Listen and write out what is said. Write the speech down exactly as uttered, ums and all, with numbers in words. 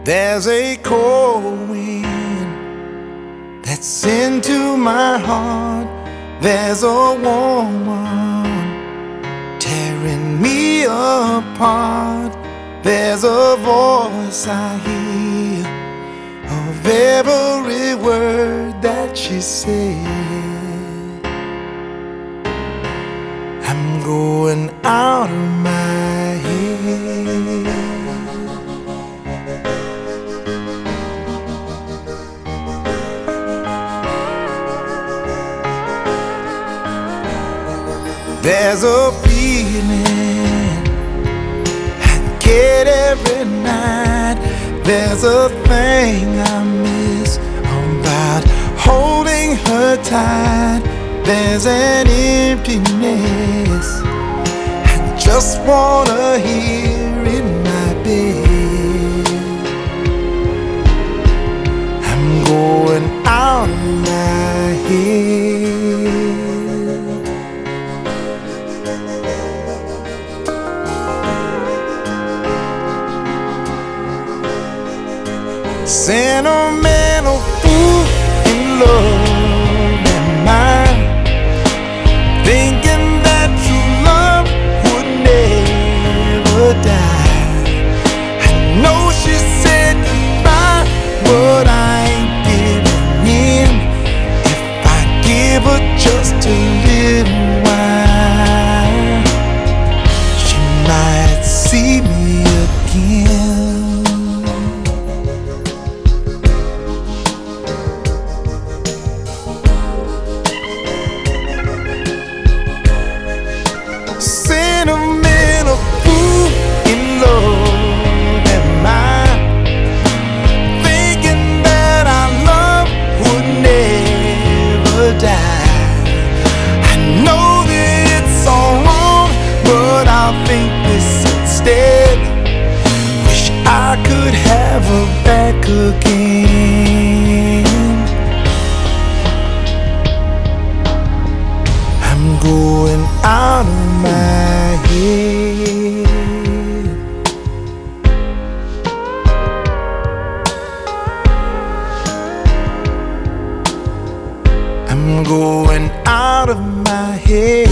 There's a cold wind that's into my heart. There's a warm one tearing me apart. There's a voice I hear of every word that she said. I'm going out of my head. There's a feeling I get every night. There's a thing I miss about holding her tight. There's an emptiness I just wanna hear in my bed. I'm going out of my head. Sentimental fool in love am I, thinking that true love would never die. I know she said goodbye, but I ain't giving in. If I give her just a little while, she might see me again. Sentimental fool in love am I, thinking that our love would never die. I know that it's all wrong, but I'll think this instead. Wish I could have her back again. I'm going out of my head. I'm going out of my head.